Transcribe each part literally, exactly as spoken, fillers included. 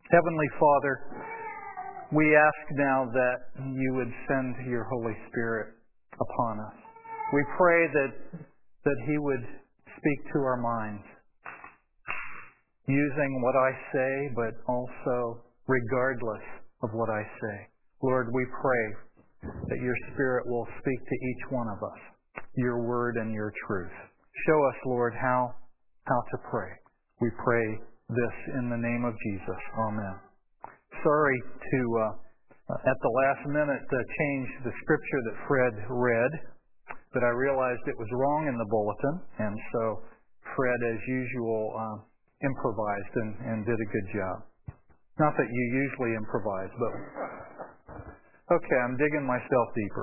Heavenly Father, we ask now that you would send your Holy Spirit upon us. We pray that that He would speak to our minds, using what I say, but also regardless of what I say. Lord, we pray that your Spirit will speak to each one of us, your word and your truth. Show us, Lord, how, how to pray. We pray this in the name of Jesus. Amen. Sorry to, uh, at the last minute, uh, change the scripture that Fred read, but I realized it was wrong in the bulletin, and so Fred, as usual, uh, improvised and, and did a good job. Not that you usually improvise, but okay, I'm digging myself deeper.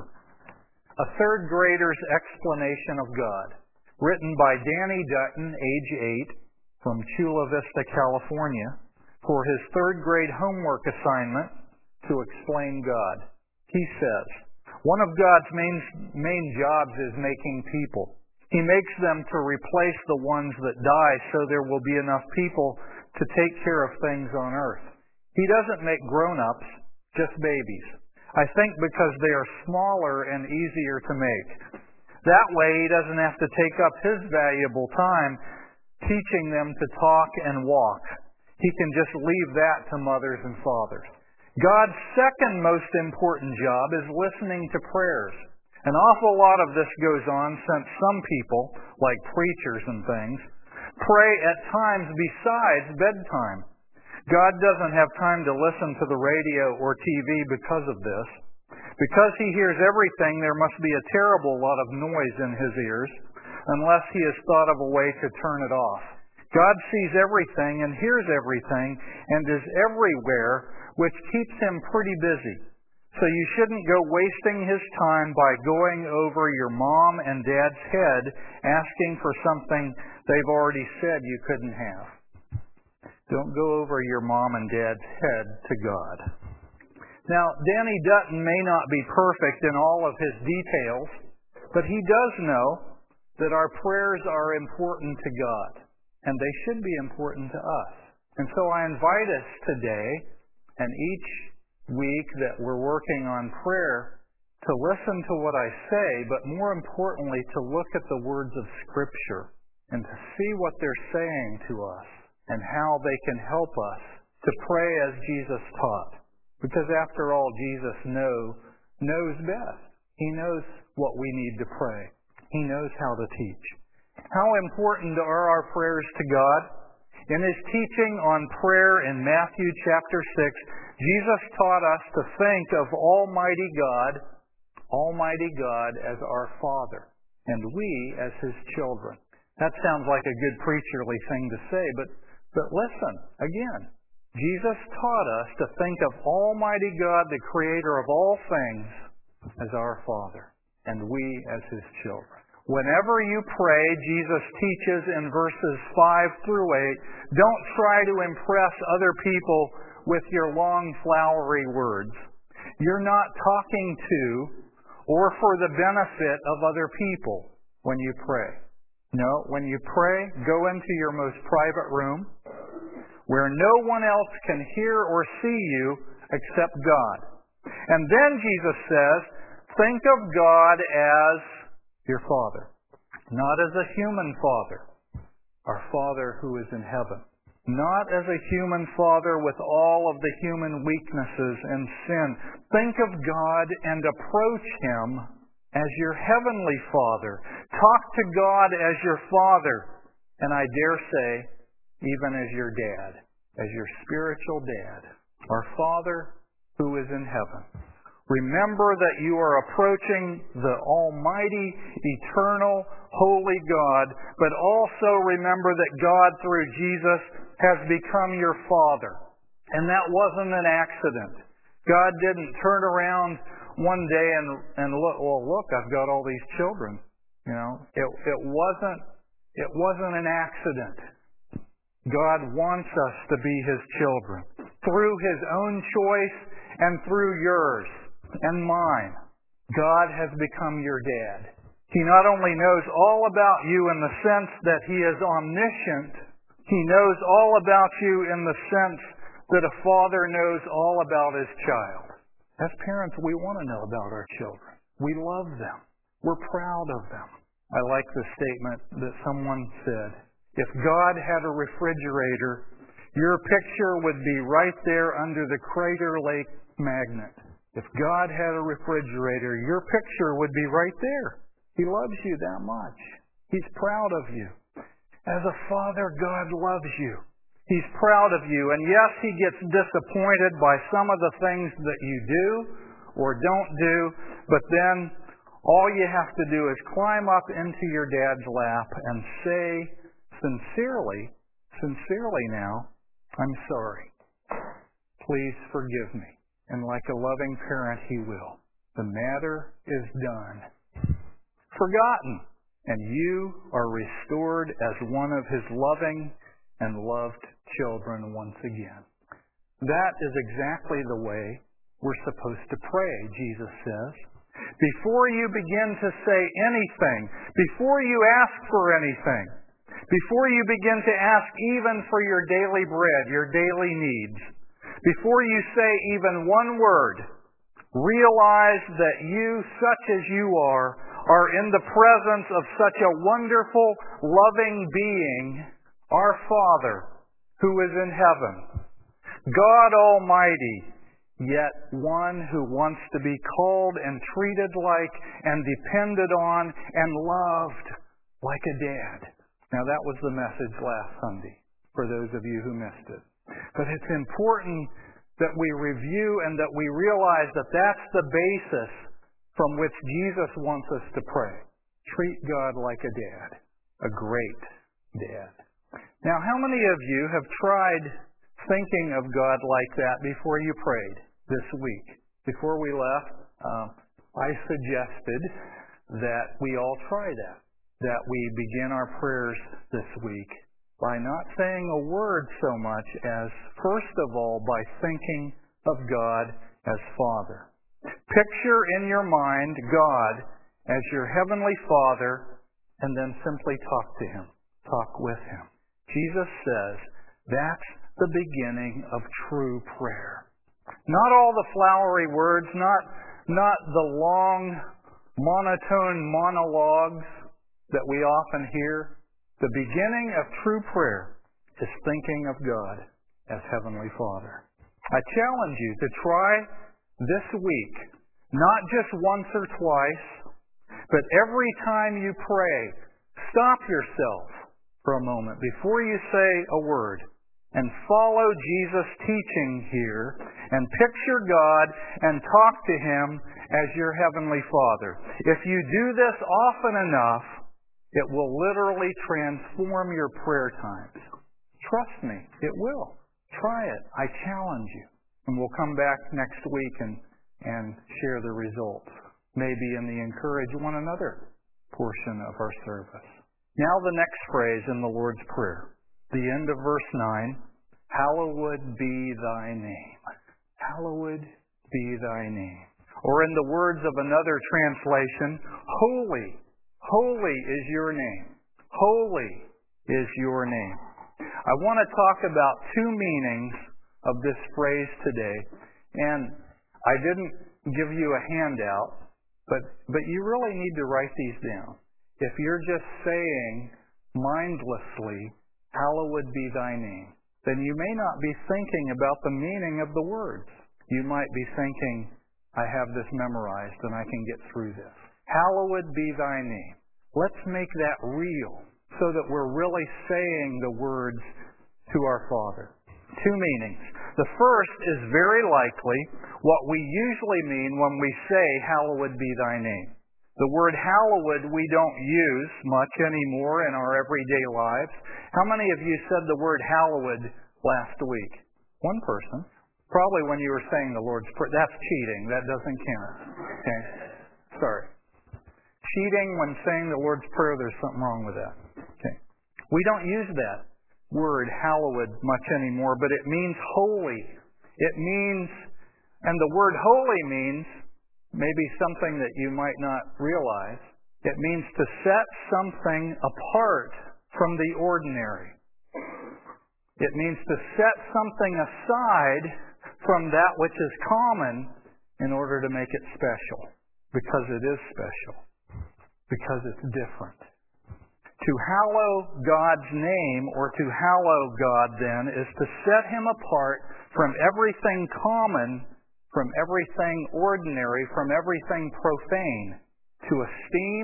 A third grader's explanation of God, written by Danny Dutton, age eight, from Chula Vista, California, for his third grade homework assignment to explain God. He says, one of God's main, main jobs is making people. He makes them to replace the ones that die so there will be enough people to take care of things on earth. He doesn't make grown-ups, just babies. I think because they are smaller and easier to make. That way he doesn't have to take up his valuable time teaching them to talk and walk. He can just leave that to mothers and fathers. God's second most important job is listening to prayers. An awful lot of this goes on since some people, like preachers and things, pray at times besides bedtime. God doesn't have time to listen to the radio or T V because of this. Because he hears everything, there must be a terrible lot of noise in his ears, unless he has thought of a way to turn it off. God sees everything and hears everything and is everywhere, which keeps him pretty busy. So you shouldn't go wasting his time by going over your mom and dad's head asking for something they've already said you couldn't have. Don't go over your mom and dad's head to God. Now, Danny Dutton may not be perfect in all of his details, but he does know that our prayers are important to God, and they should be important to us. And so I invite us today, and each week that we're working on prayer, to listen to what I say, but more importantly, to look at the words of Scripture and to see what they're saying to us and how they can help us to pray as Jesus taught. Because after all, Jesus know, knows best. He knows what we need to pray. He knows how to teach. How important are our prayers to God? In his teaching on prayer in Matthew chapter six, Jesus taught us to think of Almighty God, Almighty God as our Father, and we as his children. That sounds like a good preacherly thing to say, but, but listen, again, Jesus taught us to think of Almighty God, the Creator of all things, as our Father, and we as his children. Whenever you pray, Jesus teaches in verses five through eight, don't try to impress other people with your long, flowery words. You're not talking to or for the benefit of other people when you pray. No, when you pray, go into your most private room where no one else can hear or see you except God. And then Jesus says, think of God as your Father. Not as a human Father, our Father who is in heaven. Not as a human Father with all of the human weaknesses and sin. Think of God and approach him as your heavenly Father. Talk to God as your Father, and I dare say, even as your dad, as your spiritual dad, our Father who is in heaven. Remember that you are approaching the almighty, eternal, holy God, but also remember that God, through Jesus, has become your Father. And that wasn't an accident. God didn't turn around one day and, and look, well, look, I've got all these children. You know, it, it wasn't, it wasn't an accident. God wants us to be his children through his own choice and through yours and mine. God has become your dad. He not only knows all about you in the sense that he is omniscient, he knows all about you in the sense that a father knows all about his child. As parents, we want to know about our children. We love them. We're proud of them. I like the statement that someone said, if God had a refrigerator, your picture would be right there under the Crater Lake magnet. If God had a refrigerator, your picture would be right there. He loves you that much. He's proud of you. As a father, God loves you. He's proud of you. And yes, He gets disappointed by some of the things that you do or don't do, but then all you have to do is climb up into your dad's lap and say sincerely, sincerely now, I'm sorry. Please forgive me. And like a loving parent, He will. The matter is done. Forgotten. And you are restored as one of His loving and loved children once again. That is exactly the way we're supposed to pray, Jesus says. Before you begin to say anything, before you ask for anything, before you begin to ask even for your daily bread, your daily needs, before you say even one word, realize that you, such as you are, are in the presence of such a wonderful, loving being, our Father, who is in heaven, God Almighty, yet one who wants to be called and treated like and depended on and loved like a dad. Now that was the message last Sunday, for those of you who missed it. But it's important that we review and that we realize that that's the basis from which Jesus wants us to pray. Treat God like a dad, a great dad. Now, how many of you have tried thinking of God like that before you prayed this week? Before we left, um, I suggested that we all try that, that we begin our prayers this week by not saying a word so much as, first of all, by thinking of God as Father. Picture in your mind God as your Heavenly Father, and then simply talk to Him, talk with Him. Jesus says that's the beginning of true prayer. Not all the flowery words, not, not the long, monotone monologues that we often hear. The beginning of true prayer is thinking of God as Heavenly Father. I challenge you to try this week, not just once or twice, but every time you pray, stop yourself for a moment before you say a word and follow Jesus' teaching here and picture God and talk to Him as your Heavenly Father. If you do this often enough, it will literally transform your prayer times. Trust me, it will. Try it. I challenge you. And we'll come back next week and, and share the results, maybe in the encourage one another portion of our service. Now the next phrase in the Lord's Prayer, the end of verse nine, hallowed be thy name. Hallowed be thy name. Or in the words of another translation, holy, holy is your name. Holy is your name. I want to talk about two meanings of this phrase today. And I didn't give you a handout, but, but you really need to write these down. If you're just saying mindlessly, hallowed be thy name, then you may not be thinking about the meaning of the words. You might be thinking, I have this memorized and I can get through this. Hallowed be thy name. Let's make that real so that we're really saying the words to our Father. Two meanings. The first is very likely what we usually mean when we say, hallowed be thy name. The word hallowed we don't use much anymore in our everyday lives. How many of you said the word hallowed last week? One person. Probably when you were saying the Lord's Prayer. That's cheating. That doesn't count. Okay? Sorry. Cheating when saying the Lord's Prayer, there's something wrong with that. Okay. We don't use that word hallowed much anymore, but it means holy. It means, and the word holy means maybe something that you might not realize. It means to set something apart from the ordinary. It means to set something aside from that which is common in order to make it special. Because it is special. Because it's different. To hallow God's name, or to hallow God then, is to set Him apart from everything common, from everything ordinary, from everything profane. To esteem,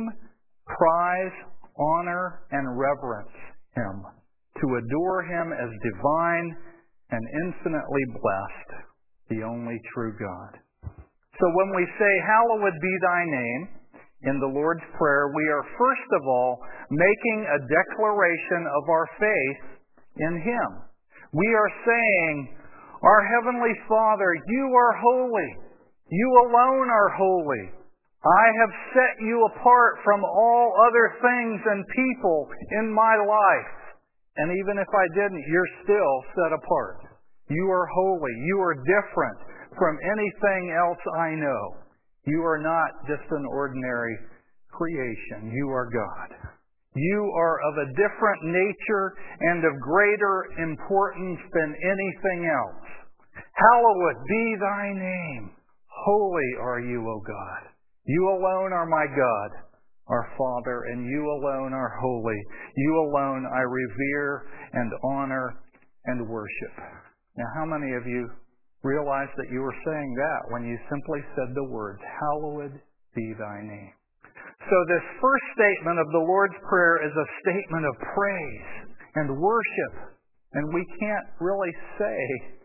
prize, honor, and reverence Him. To adore Him as divine and infinitely blessed, the only true God. So when we say, hallowed be thy name, in the Lord's Prayer, we are first of all making a declaration of our faith in Him. We are saying, our Heavenly Father, you are holy. You alone are holy. I have set you apart from all other things and people in my life. And even if I didn't, you're still set apart. You are holy. You are different from anything else I know. You are not just an ordinary creation. You are God. You are of a different nature and of greater importance than anything else. Hallowed be thy name. Holy are you, O God. You alone are my God, our Father, and you alone are holy. You alone I revere and honor and worship. Now, how many of you realize that you were saying that when you simply said the words, hallowed be thy name? So this first statement of the Lord's Prayer is a statement of praise and worship. And we can't really say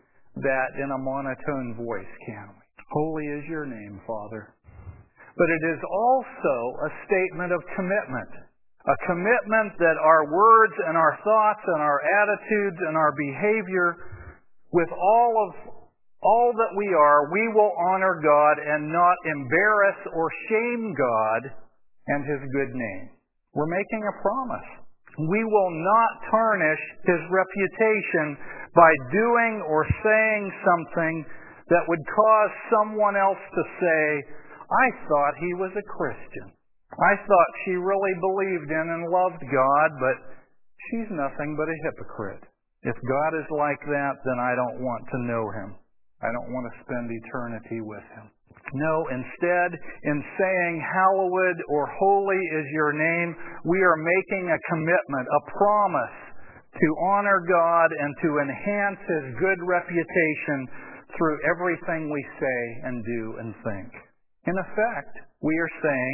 that in a monotone voice, can we? Holy is your name, Father. But it is also a statement of commitment. A commitment that our words and our thoughts and our attitudes and our behavior, with all of all that we are, we will honor God and not embarrass or shame God and His good name. We're making a promise. We will not tarnish His reputation by doing or saying something that would cause someone else to say, I thought he was a Christian. I thought she really believed in and loved God, but she's nothing but a hypocrite. If God is like that, then I don't want to know Him. I don't want to spend eternity with Him. No, instead, in saying hallowed or holy is your name, we are making a commitment, a promise to honor God and to enhance His good reputation through everything we say and do and think. In effect, we are saying,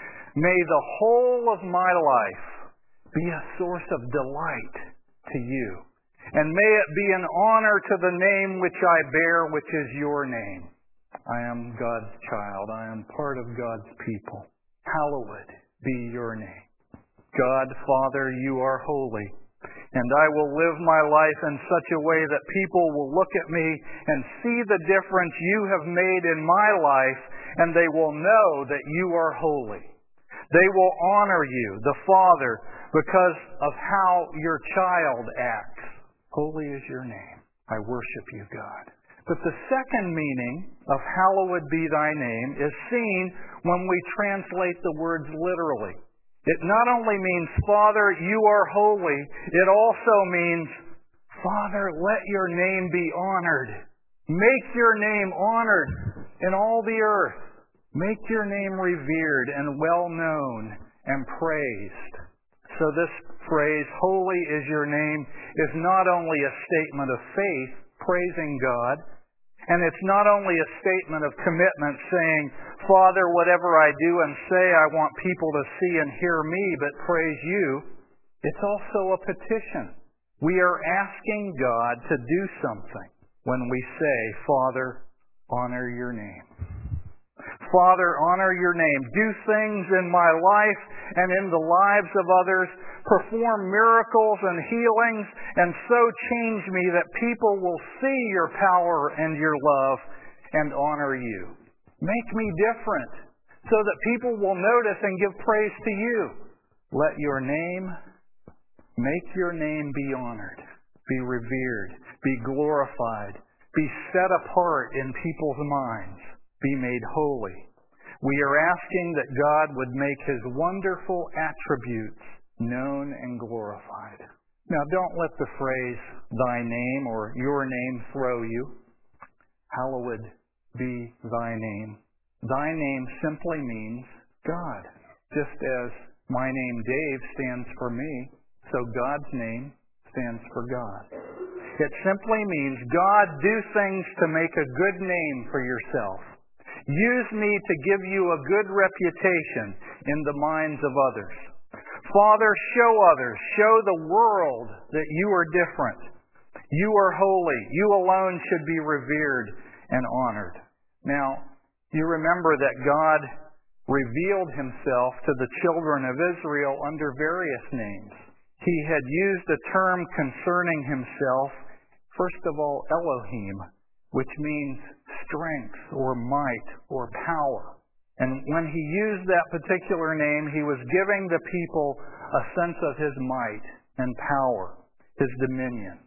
may the whole of my life be a source of delight to you. And may it be an honor to the name which I bear, which is your name. I am God's child. I am part of God's people. Hallowed be your name. God, Father, you are holy. And I will live my life in such a way that people will look at me and see the difference you have made in my life, and they will know that you are holy. They will honor you, the Father, because of how your child acts. Holy is your name. I worship you, God. But the second meaning of hallowed be thy name is seen when we translate the words literally. It not only means, Father, you are holy, it also means, Father, let your name be honored. Make your name honored in all the earth. Make your name revered and well known and praised. So this phrase, holy is your name, is not only a statement of faith, praising God, and it's not only a statement of commitment saying, Father, whatever I do and say, I want people to see and hear me, but praise you. It's also a petition. We are asking God to do something when we say, Father, honor your name. Father, honor your name. Do things in my life and in the lives of others. Perform miracles and healings, and so change me that people will see your power and your love and honor you. Make me different so that people will notice and give praise to you. Let your name, make your name be honored, be revered, be glorified, be set apart in people's minds, be made holy. We are asking that God would make His wonderful attributes known and glorified. Now, don't let the phrase, thy name or your name, throw you. Hallowed be thy name. Thy name simply means God. Just as my name, Dave, stands for me, so God's name stands for God. It simply means, God, do things to make a good name for yourself. Use me to give you a good reputation in the minds of others. Father, show others, show the world that you are different. You are holy. You alone should be revered and honored. Now, you remember that God revealed himself to the children of Israel under various names. He had used a term concerning himself, first of all, Elohim, which means strength or might or power. And when he used that particular name, he was giving the people a sense of his might and power, his dominion.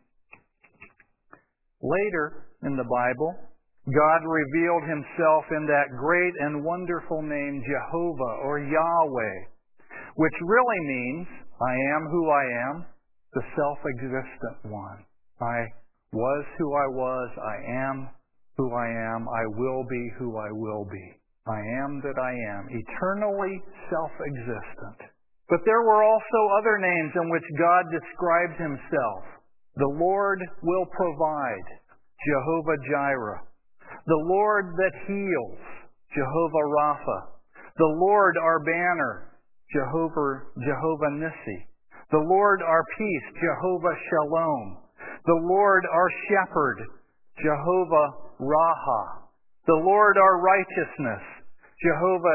Later in the Bible, God revealed himself in that great and wonderful name Jehovah or Yahweh, which really means, I am who I am, the self-existent one. I was who I was, I am who I am, I will be who I will be. I am that I am, eternally self-existent. But there were also other names in which God described himself. The Lord will provide, Jehovah Jireh. The Lord that heals, Jehovah Rapha. The Lord our banner, Jehovah, Jehovah Nissi. The Lord our peace, Jehovah Shalom. The Lord our shepherd, Jehovah Raha. The Lord our righteousness, Jehovah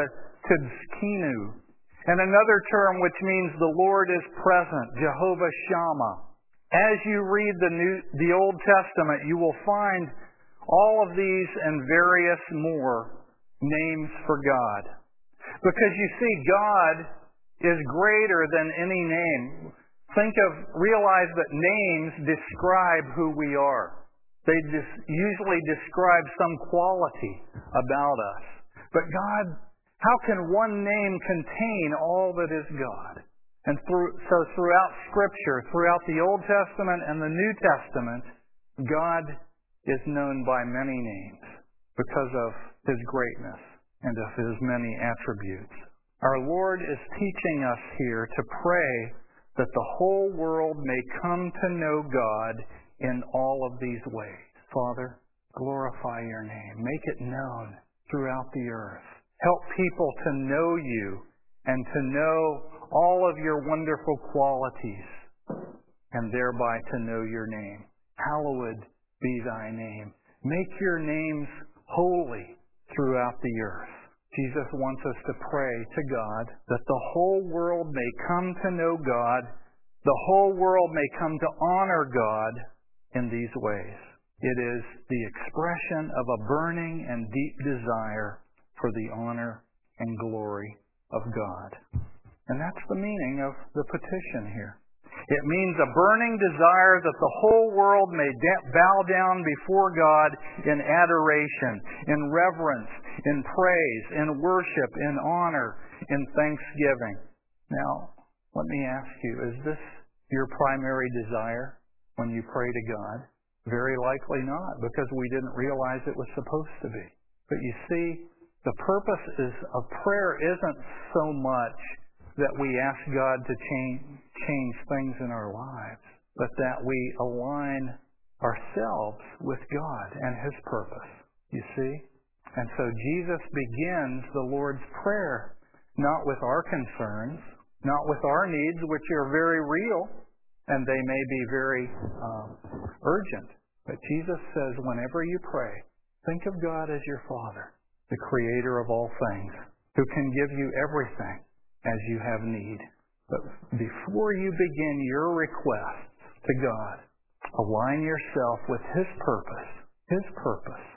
Tzidkenu. And another term which means the Lord is present, Jehovah Shammah. As you read the New, the Old Testament, you will find all of these and various more names for God. Because you see, God is greater than any name. Think of, realize that names describe who we are. They dis- usually describe some quality about us. But God, how can one name contain all that is God? And through, so throughout Scripture, throughout the Old Testament and the New Testament, God is known by many names because of his greatness and of his many attributes. Our Lord is teaching us here to pray that the whole world may come to know God in all of these ways. Father, glorify your name. Make it known throughout the earth. Help people to know you and to know all of your wonderful qualities and thereby to know your name. Hallowed be thy name. Make your names holy throughout the earth. Jesus wants us to pray to God that the whole world may come to know God, the whole world may come to honor God in these ways. It is the expression of a burning and deep desire for the honor and glory of God. And that's the meaning of the petition here. It means a burning desire that the whole world may bow down before God in adoration, in reverence, in praise, in worship, in honor, in thanksgiving. Now, let me ask you, is this your primary desire when you pray to God? Very likely not, because we didn't realize it was supposed to be. But you see, the purpose is of prayer isn't so much that we ask God to change, change things in our lives, but that we align ourselves with God and his purpose, you see? And so Jesus begins the Lord's Prayer not with our concerns, not with our needs, which are very real, and they may be very um, urgent. But Jesus says, whenever you pray, think of God as your Father, the Creator of all things, who can give you everything as you have need. But before you begin your requests to God, align yourself with his purpose, his purpose.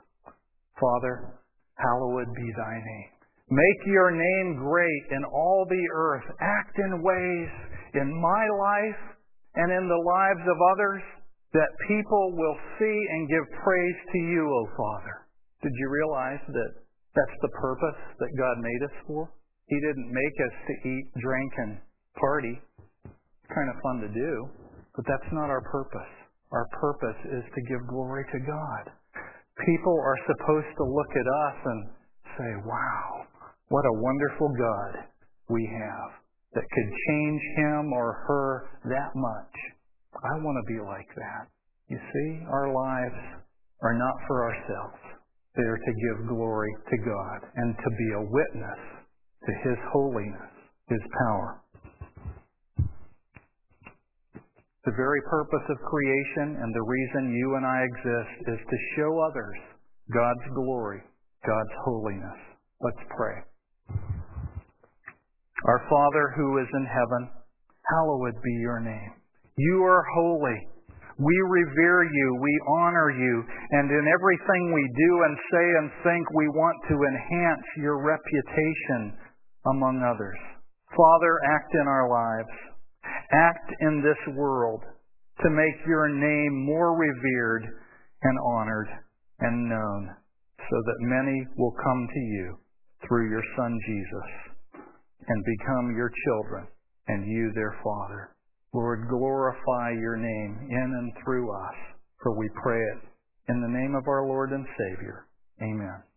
Father, hallowed be thy name. Make your name great in all the earth. Act in ways in my life and in the lives of others that people will see and give praise to you, O Father. Did you realize that that's the purpose that God made us for? He didn't make us to eat, drink, and party. It's kind of fun to do. But that's not our purpose. Our purpose is to give glory to God. People are supposed to look at us and say, wow, what a wonderful God we have that could change him or her that much. I want to be like that. You see, our lives are not for ourselves. They are to give glory to God and to be a witness to his holiness, his power. The very purpose of creation and the reason you and I exist is to show others God's glory, God's holiness. Let's pray. Our Father who is in heaven, hallowed be your name. You are holy. We revere you. We honor you. And in everything we do and say and think, we want to enhance your reputation among others. Father, act in our lives. Act in this world to make your name more revered and honored and known so that many will come to you through your Son Jesus and become your children and you their Father. Lord, glorify your name in and through us, for we pray it in the name of our Lord and Savior. Amen.